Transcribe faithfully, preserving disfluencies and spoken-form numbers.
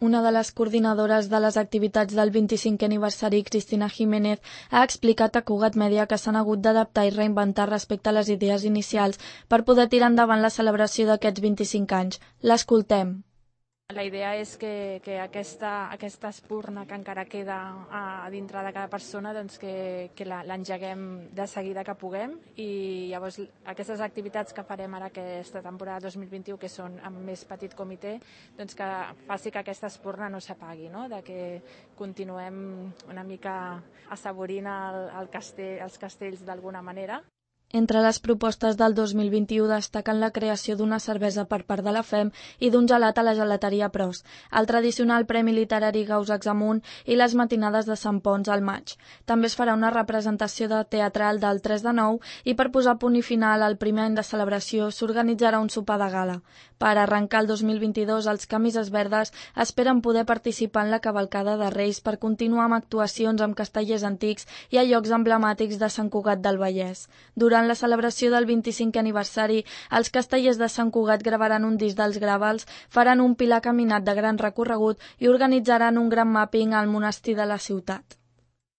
Una de les coordinadores de les activitats del vint-i-cinquè aniversari, Cristina Jiménez, ha explicat a Cugat Mèdia que s'han hagut d'adaptar i reinventar respecte a les idees inicials per poder tirar endavant la celebració d'aquests vint-i-cinc anys. L'escoltem. La idea és que, que aquesta, aquesta espurna que encara queda a dintre de cada persona doncs que, que l'engeguem de seguida que puguem, i llavors aquestes activitats que farem ara aquesta temporada dos mil vint-i-u, que són amb més petit comitè, doncs que faci que aquesta espurna no s'apagui, no? De que continuem una mica assaborint el, el castell, els castells d'alguna manera. Entre les propostes del dos mil vint-i-u destaquen la creació d'una cervesa per part de la F E M i d'un gelat a la gelateria Pros, el tradicional Premi Literari Gauss Examunt i les matinades de Sant Ponç al maig. També es farà una representació de teatral del tres de nou i per posar punt i final al primer any de celebració s'organitzarà un sopar de gala. Per arrencar el dos mil vint-i-dos, els Camises Verdes esperen poder participar en la cavalcada de Reis per continuar amb actuacions amb castellers antics i a llocs emblemàtics de Sant Cugat del Vallès. Durant Durant la celebració del vint-i-cinquè aniversari, els castellers de Sant Cugat gravaran un disc dels Gravals, faran un pilar caminat de gran recorregut i organitzaran un gran màpping al monestir de la ciutat.